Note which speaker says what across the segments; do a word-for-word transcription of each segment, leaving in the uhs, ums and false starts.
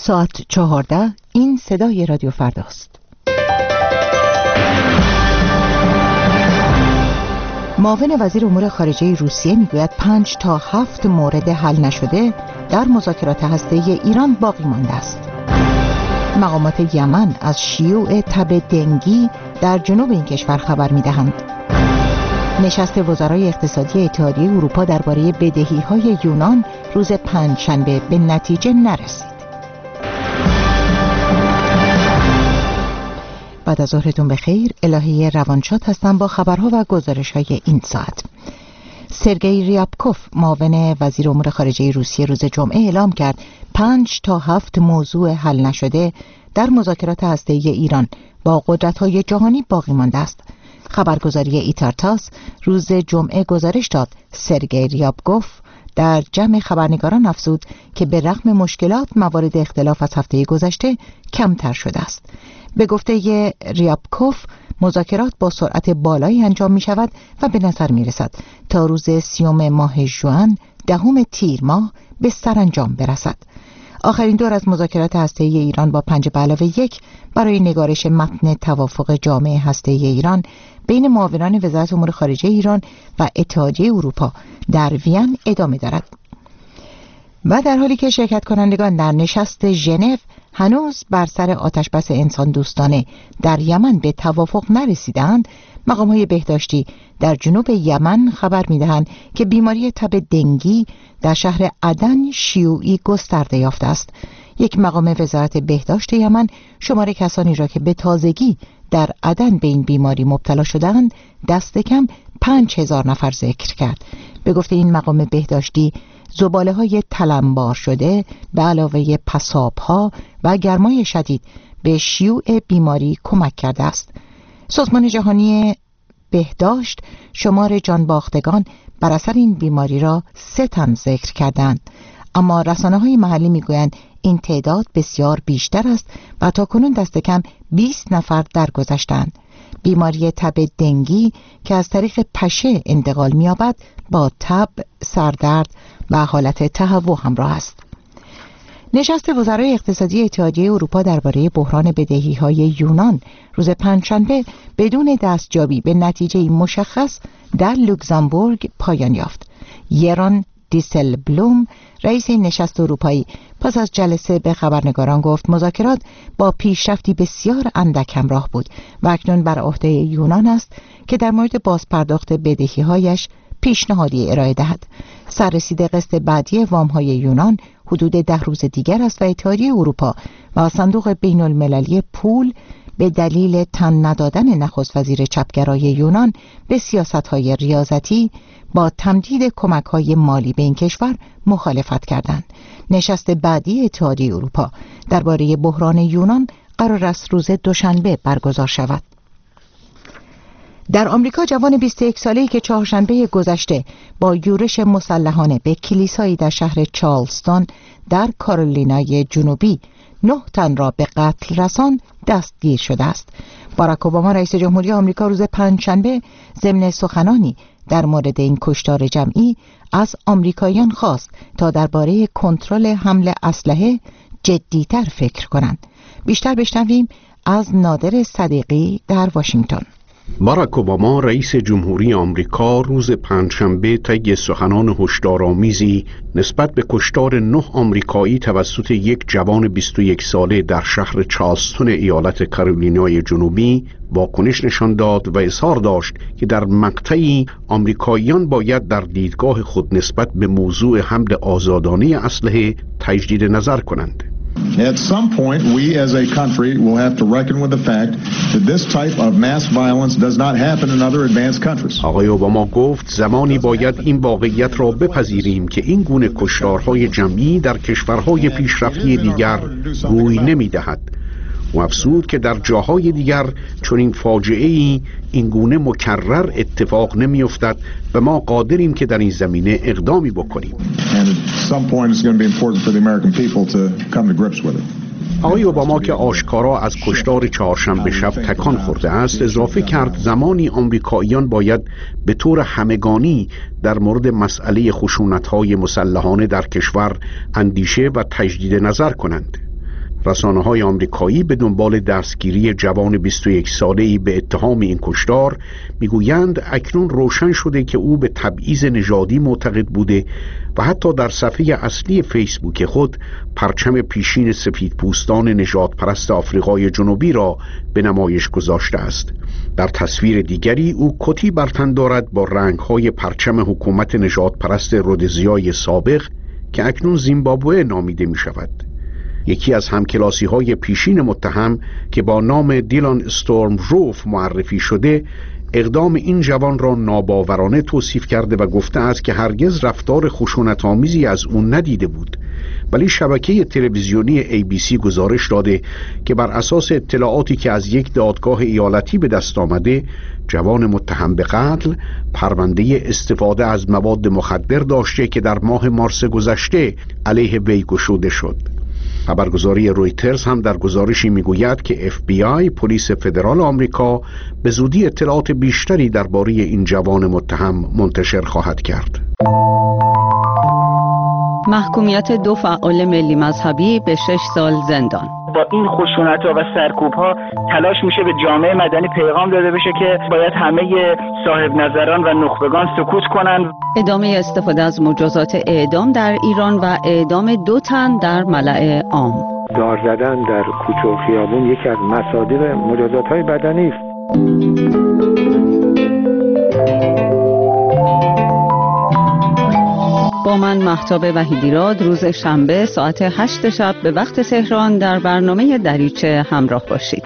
Speaker 1: ساعت چهارده. این صدای رادیو فرداست. معاون وزیر امور خارجه روسیه میگوید پنج تا هفت مورد حل نشده در مذاکرات هسته‌ای ایران باقی مانده است. مقامات یمن از شیوع تب دنگی در جنوب این کشور خبر می‌دهند. نشست وزرای اقتصادی اتحادیه اروپا درباره بدهی‌های یونان روز پنجشنبه به نتیجه نرسید. بعد از ظهرتون بخیر. الهی روانشاد هستم با خبرها و گزارش‌های این ساعت. سرگئی ریابکوف معاون وزیر امور خارجه روسیه روز جمعه اعلام کرد پنج تا هفت موضوع حل نشده در مذاکرات هسته‌ای ایران با قدرت‌های جهانی باقی مانده است. خبرگزاری ایتارتاس روز جمعه گزارش داد سرگئی ریابکوف در جمع خبرنگاران افزود که به رغم مشکلات موارد اختلاف از هفته گذشته کمتر شده است. به گفته ریابکوف مذاکرات با سرعت بالایی انجام می شود و به نظر می رسد تا روز سیوم ماه ژوئن دهم تیر ماه به سرانجام برسد. آخرین دور از مذاکرات هسته‌ای ایران با پنج به علاوه یک برای نگارش متن توافق جامع هسته‌ای ایران بین معاونان وزارت امور خارجه ایران و اتحادیه اروپا در وین ادامه دارد. و در حالی که شرکت کنندگان در نشست ژنو هنوز بر سر آتشبس انسان دوستانه در یمن به توافق نرسیدند، مقام‌های بهداشتی در جنوب یمن خبر می‌دهند که بیماری تب دنگی در شهر عدن شیوعی گسترده یافته است. یک مقام وزارت بهداشت یمن شمار کسانی را که به تازگی در عدن به این بیماری مبتلا شدند دست کم پنج هزار نفر ذکر کرد. به گفته این مقام بهداشتی زباله های تلمبار شده به علاوه پساب ها و گرمای شدید به شیوع بیماری کمک کرده است. سازمان جهانی بهداشت شمار جانباختگان بر اثر این بیماری را سه تن ذکر کردند، اما رسانه های محلی میگویند این تعداد بسیار بیشتر است و تاکنون دست کم بیست نفر درگذشتند. بیماری تب دنگی که از طریق پشه انتقال می‌یابد با تب، سردرد و حالت تهوع همراه است. نشست وزرای اقتصادی اتحادیه اروپا درباره بحران بدهی‌های یونان روز پنجشنبه بدون دستیابی به نتیجه مشخص در لوکزامبورگ پایان یافت. یران دیسلبلوم رئیس نشست اروپایی پس از جلسه به خبرنگاران گفت مذاکرات با پیشرفتی بسیار اندک همراه بود و اکنون بر عهده یونان است که در مورد بازپرداخت بدهی‌هایش پیشنهادی ارائه دهد. سررسید قسط بعدی وام‌های یونان حدود ده روز دیگر است و اتحادیه اروپا و صندوق بین المللی پول به دلیل تن ندادن نخست وزیر چپگرای یونان به سیاست‌های ریاضتی با تمدید کمک‌های مالی به این کشور مخالفت کردند. نشست بعدی اتحادیه اروپا درباره بحران یونان قرار است روز دوشنبه برگزار شود. در آمریکا جوان بیست و یک ساله‌ای که چهارشنبه گذشته با یورش مسلحانه به کلیسایی در شهر چارلستون در کارولینای جنوبی نه تن را به قتل رساند دستگیر شده است. باراک اوباما رئیس جمهوری آمریکا روز پنجشنبه ضمن سخنانی در مورد این کشتار جمعی از آمریکاییان خواست تا درباره کنترل حمل اسلحه جدی‌تر فکر کنند. بیشتر بشنویم از نادر صدیقی در واشنگتن.
Speaker 2: باراک اوباما رئیس جمهوری آمریکا روز پنجشنبه طی سخنان هشدارآمیزی نسبت به کشتار نه آمریکایی توسط یک جوان بیست و یک ساله در شهر چارلستون ایالت کارولینای جنوبی واکنش نشان داد و اظهار داشت که در مقطعی آمریکاییان باید در دیدگاه خود نسبت به موضوع حمل آزادانه اسلحه تجدید نظر کنند.
Speaker 3: At some point, we as a country will have to reckon with the fact that this type of mass violence does not happen in other advanced countries.
Speaker 2: آقای اوباما گفت زمانی باید این واقعیت را بپذیریم که این گونه کشتارهای جمعی در کشورهای پیشرفته دیگر روی نمی‌دهد. و افزود که در جاهای دیگر چون این فاجعه‌ای این گونه مکرر اتفاق نمی‌افتد و ما قادریم که در این زمینه اقدامی بکنیم. آقای اوباما که آشکارا از کشتار چهارشنبه شب تکان خورده است اضافه کرد زمانی آمریکاییان باید به طور همگانی در مورد مسئله خشونت‌های مسلحانه در کشور اندیشه و تجدید نظر کنند. رسانه‌های آمریکایی به دنبال دستگیری جوان بیست و یک ساله‌ای به اتهام این کشتار میگویند اکنون روشن شده که او به تبعیض نژادی معتقد بوده و حتی در صفحه اصلی فیسبوک خود پرچم پیشین سفیدپوستان نژاد پرست آفریقای جنوبی را به نمایش گذاشته است. در تصویر دیگری او کتی بر تن دارد با رنگ‌های پرچم حکومت نژاد پرست رودزیای سابق که اکنون زیمبابوه نامیده می شود. یکی از همکلاسی های پیشین متهم که با نام دیلان استورم روف معرفی شده اقدام این جوان را ناباورانه توصیف کرده و گفته است که هرگز رفتار خشونت‌آمیزی از اون ندیده بود، ولی شبکه تلویزیونی ای بی سی گزارش داده که بر اساس اطلاعاتی که از یک دادگاه ایالتی به دست آمده جوان متهم به قتل پرونده استفاده از مواد مخدر داشته که در ماه مارس گذشته علیه وی گشوده شد. خبرگزاری رویترز هم در گزارشی میگوید که اف بی آی پلیس فدرال آمریکا به زودی اطلاعات بیشتری درباره این جوان متهم منتشر خواهد کرد.
Speaker 4: محکومیت دو فعال ملی مذهبی به شش سال زندان.
Speaker 5: با این خشونت‌ها و سرکوب‌ها تلاش میشه به جامعه مدنی پیغام داده بشه که باید همه صاحب نظران و نخبگان سکوت کنند.
Speaker 4: ادامه استفاده از مجازات اعدام در ایران و اعدام دو تن در ملأ عام.
Speaker 6: دار زدن در کوچه و خیابون یکی از مصادیق مجازات‌های بدنی است.
Speaker 4: با من مهتاب وحیدیراد روز شنبه ساعت هشت شب به وقت تهران در برنامه دریچه همراه باشید.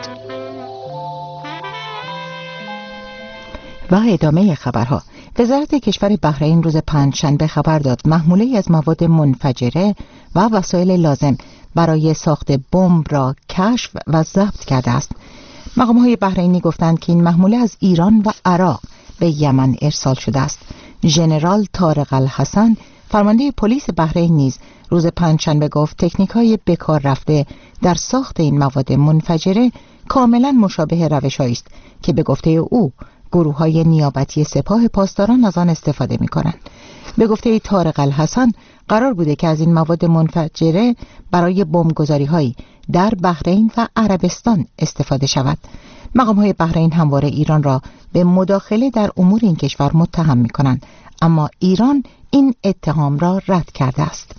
Speaker 1: و ادامه خبرها. وزارت کشور بحرین روز پنجشنبه خبر داد محموله‌ای از مواد منفجره و وسایل لازم برای ساخت بمب را کشف و ضبط کرده است. مقام‌های بحرینی گفتند که این محموله از ایران و عراق به یمن ارسال شده است. ژنرال طارق الحسن فرمانده پلیس بحرین نیز روز پنجشنبه گفت تکنیک‌های بکار رفته در ساخت این مواد منفجره کاملا مشابه روش‌هایی است که به گفته او گروه‌های نیابتی سپاه پاسداران از آن استفاده می‌کنند. به گفته طارق الحسن قرار بوده که از این مواد منفجره برای بمبگذاری‌هایی در بحرین و عربستان استفاده شود. مقام‌های بحرین همواره ایران را به مداخله در امور این کشور متهم می‌کنند، اما ایران این اتهام را رد کرده است.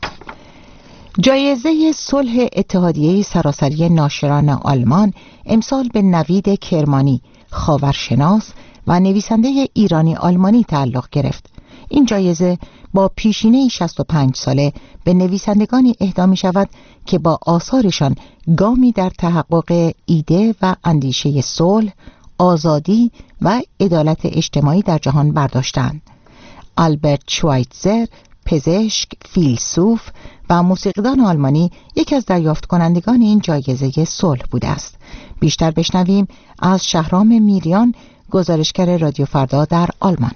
Speaker 1: جایزه صلح اتحادیه سراسری ناشران آلمان امسال به نوید کرمانی، خاورشناس و نویسنده ایرانی آلمانی تعلق گرفت. این جایزه با پیشینه شصت و پنج ساله به نویسندگانی اهدا می شود که با آثارشان گامی در تحقق ایده و اندیشه صلح، آزادی و عدالت اجتماعی در جهان برداشتند. آلبرت شوایتزر، پزشک، فیلسوف و موسیقیدان آلمانی یکی از دریافت کنندگان این جایزه صلح بوده است. بیشتر بشنویم از شهرام میریان، گزارشگر رادیو فردا در آلمان.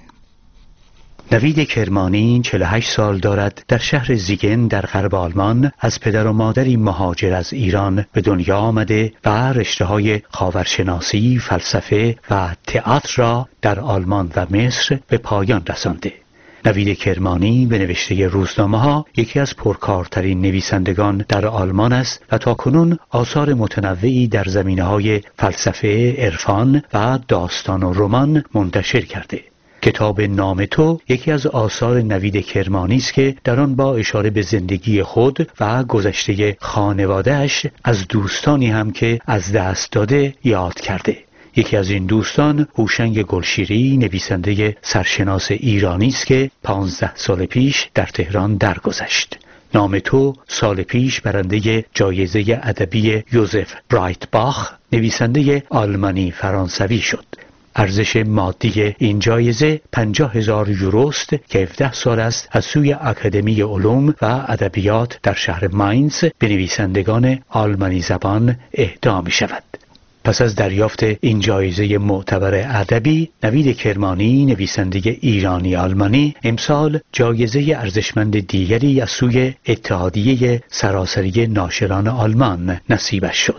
Speaker 7: نوید کرمانی چهل و هشت سال دارد. در شهر زیگن در غرب آلمان از پدر و مادری مهاجر از ایران به دنیا آمده و رشته‌های خاورشناسی، فلسفه و تئاتر را در آلمان و مصر به پایان رسانده. نوید کرمانی به نوشته روزنامه‌ها یکی از پرکارترین نویسندگان در آلمان است و تاکنون آثار متنوعی در زمینه‌های فلسفه، عرفان و داستان و رمان منتشر کرده. کتاب نام تو یکی از آثار نوید کرمانی است که در آن با اشاره به زندگی خود و گذشته خانواده‌اش از دوستانی هم که از دست داده یاد کرده. یکی از این دوستان هوشنگ گلشیری، نویسنده سرشناس ایرانی است که پانزده سال پیش در تهران درگذشت. نام تو سال پیش برنده جایزه ادبی یوزف برایتباخ، نویسنده آلمانی فرانسوی شد. ارزش مادی این جایزه پنجاه هزار یوروست که هفده سال است از سوی اکادمی علوم و ادبیات در شهر ماینز به نویسندگان آلمانی زبان اهدا می شود. پس از دریافت این جایزه معتبر ادبی، نوید کرمانی، نویسنده ایرانی آلمانی، امسال جایزه ارزشمند دیگری از سوی اتحادیه سراسری ناشران آلمان نصیبش شد.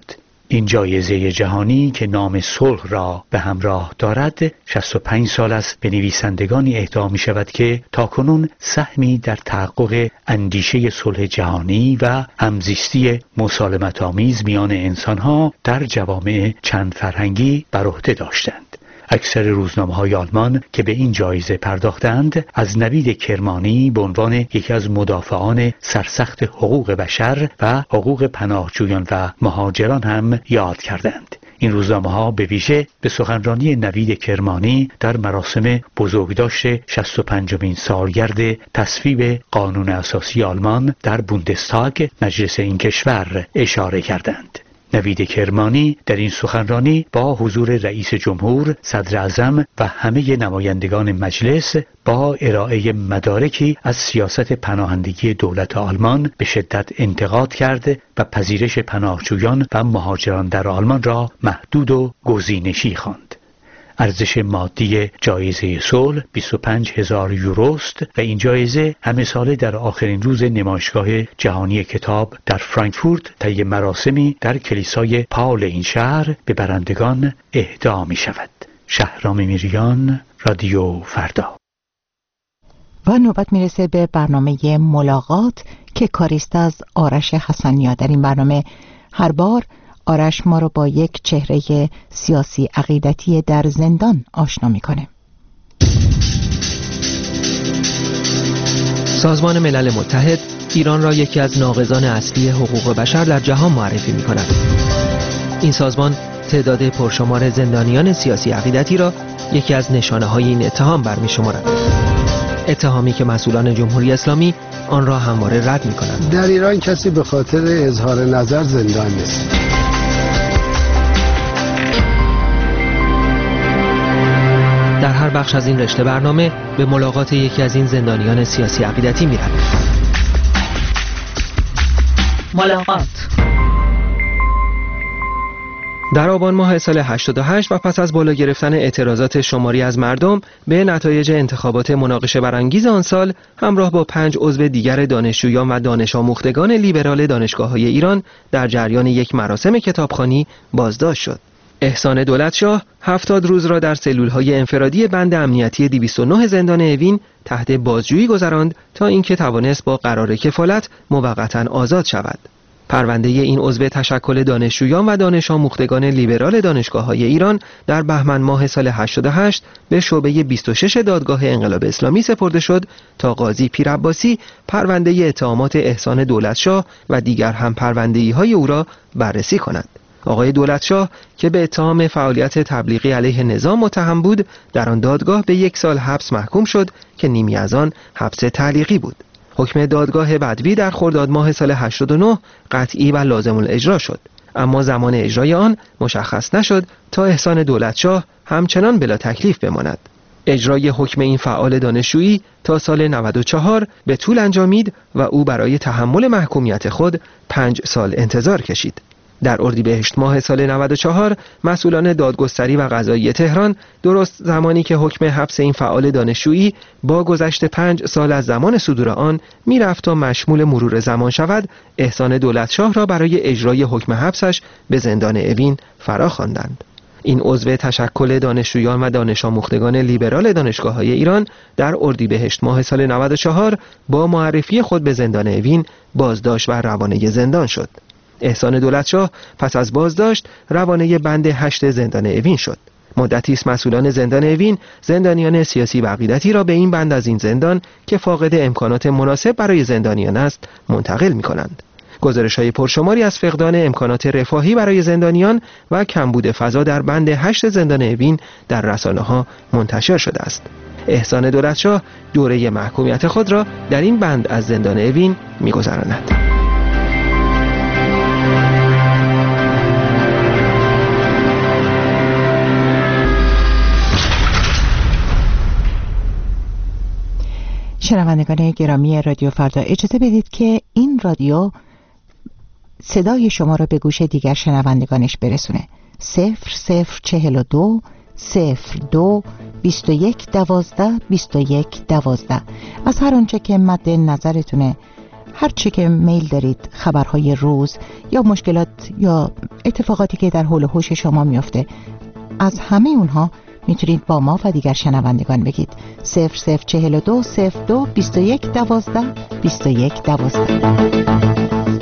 Speaker 7: این جایزه جهانی که نام صلح را به همراه دارد شصت و پنج سال است به نویسندگانی اهدا می شود که تاکنون سهمی در تحقق اندیشه صلح جهانی و همزیستی مسالمت آمیز میان انسانها در جوامع چند فرهنگی بر عهده داشتند. اکثر روزنامه‌های آلمان که به این جایزه پرداختند از نوید کرمانی به عنوان یکی از مدافعان سرسخت حقوق بشر و حقوق پناهجویان و مهاجران هم یاد کردند. این روزنامه‌ها به ویژه به سخنرانی نوید کرمانی در مراسم بزرگداشت شصت و پنجمین سالگرد تصویب قانون اساسی آلمان در بوندستاگ مجلس این کشور اشاره کردند. نوید کرمانی در این سخنرانی با حضور رئیس جمهور، صدر اعظم و همه نمایندگان مجلس با ارائه مدارکی از سیاست پناهندگی دولت آلمان به شدت انتقاد کرد و پذیرش پناهجویان و مهاجران در آلمان را محدود و گزینشی خواند. ارزش مادی جایزه صلح بیست و پنج هزار یوروست و این جایزه همه ساله در آخرین روز نمایشگاه جهانی کتاب در فرانکفورت طی مراسمی در کلیسای پاول این شهر به برندگان اهدا می شود. شهرام میریان، رادیو فردا.
Speaker 1: و نوبت میرسه به برنامه ملاقات که کاریست از آرش حسنیا. در این برنامه هر بار آرش ما رو با یک چهره سیاسی عقیدتی در زندان آشنا میکنه.
Speaker 8: سازمان ملل متحد ایران را یکی از ناقضان اصلی حقوق بشر در جهان معرفی میکند. این سازمان تعداد پرشمار زندانیان سیاسی عقیدتی را یکی از نشانه‌های این اتهام برمی‌شمارد. اتهامی که مسئولان جمهوری اسلامی آن را همواره رد می‌کنند.
Speaker 9: در ایران کسی به خاطر اظهار نظر زندان نیست.
Speaker 8: در هر بخش از این رشته برنامه به ملاقات یکی از این زندانیان سیاسی عقیدتی می‌رویم.
Speaker 4: ملاقات
Speaker 8: در آبان ماه سال هشتاد و هشت و پس از بالا گرفتن اعتراضات شماری از مردم به نتایج انتخابات مناقشه برانگیز آن سال، همراه با پنج عضو دیگر دانشجویان و دانش آموختگان لیبرال دانشگاه‌های ایران در جریان یک مراسم کتابخوانی بازداشت شد. احسان دولتشاه هفتاد روز را در سلول‌های انفرادی بند امنیتی دویست و نه زندان اوین تحت بازجویی گذراند تا اینکه توانست با قرار کفالت موقتاً آزاد شود. پرونده این عضو تشکل دانشجویان و دانش آموختگان لیبرال دانشگاه‌های ایران در بهمن ماه سال هشتاد و هشت به شعبه بیست و شش دادگاه انقلاب اسلامی سپرده شد تا قاضی پیرعباسی پرونده اتهامات احسان دولتشاه و دیگر هم پرونده‌ای‌های او را بررسی کند. آقای دولتشاه که به اتهام فعالیت تبلیغی علیه نظام متهم بود، در آن دادگاه به یک سال حبس محکوم شد که نیمی از آن حبس تعلیقی بود. حکم دادگاه بدوی در خرداد ماه سال هشتاد و نه قطعی و لازم الاجرا شد، اما زمان اجرای آن مشخص نشد تا احسان دولتشاه همچنان بلا تکلیف بماند. اجرای حکم این فعال دانشجویی تا سال نود و چهار به طول انجامید و او برای تحمل محکومیت خود پنج سال انتظار کشید. در اردیبهشت ماه سال نود و چهار مسئولان دادگستری و قضایی تهران درست زمانی که حکم حبس این فعال دانشجویی با گذشت پنج سال از زمان صدور آن میرفت تا مشمول مرور زمان شود، احسان دولتشاه را برای اجرای حکم حبسش به زندان اوین فرا خواندند. این عضو تشکل دانشجویان و دانش آموختگان لیبرال دانشگاه‌های ایران در اردیبهشت ماه سال نود و چهار با معرفی خود به زندان اوین بازداشت و روانه زندان شد. احسان دولتشاه پس از بازداشت روانه بند هشت زندان اوین شد. مدتی است مسئولان زندان اوین زندانیان سیاسی و عقیدتی را به این بند از این زندان که فاقد امکانات مناسب برای زندانیان است منتقل می کنند. گزارش‌های پرشماری از فقدان امکانات رفاهی برای زندانیان و کمبود فضا در بند هشت زندان اوین در رسانه‌ها منتشر شده است. احسان دولتشاه دوره محکومیت خود را در این بند از زندان اوین می‌گذراند.
Speaker 1: شنوندگان گرامی رادیو فردا، اجازه بدید که این رادیو صدای شما را به گوش دیگر شنوندگانش برسونه. صفر صفر چهل و دو صفر دو بیست و یک دوازده بیست و یک دوازده. از هر آنچه که مد نظرتونه، هر چه که میل دارید، خبرهای روز یا مشکلات یا اتفاقاتی که در حول و حوش شما میفته، از همه اونها میتونید با ما و دیگر شنوندگان بگید. صفر صفر چهل و دو صفر دو بیست و یک دوازده بیست و یک دوازده.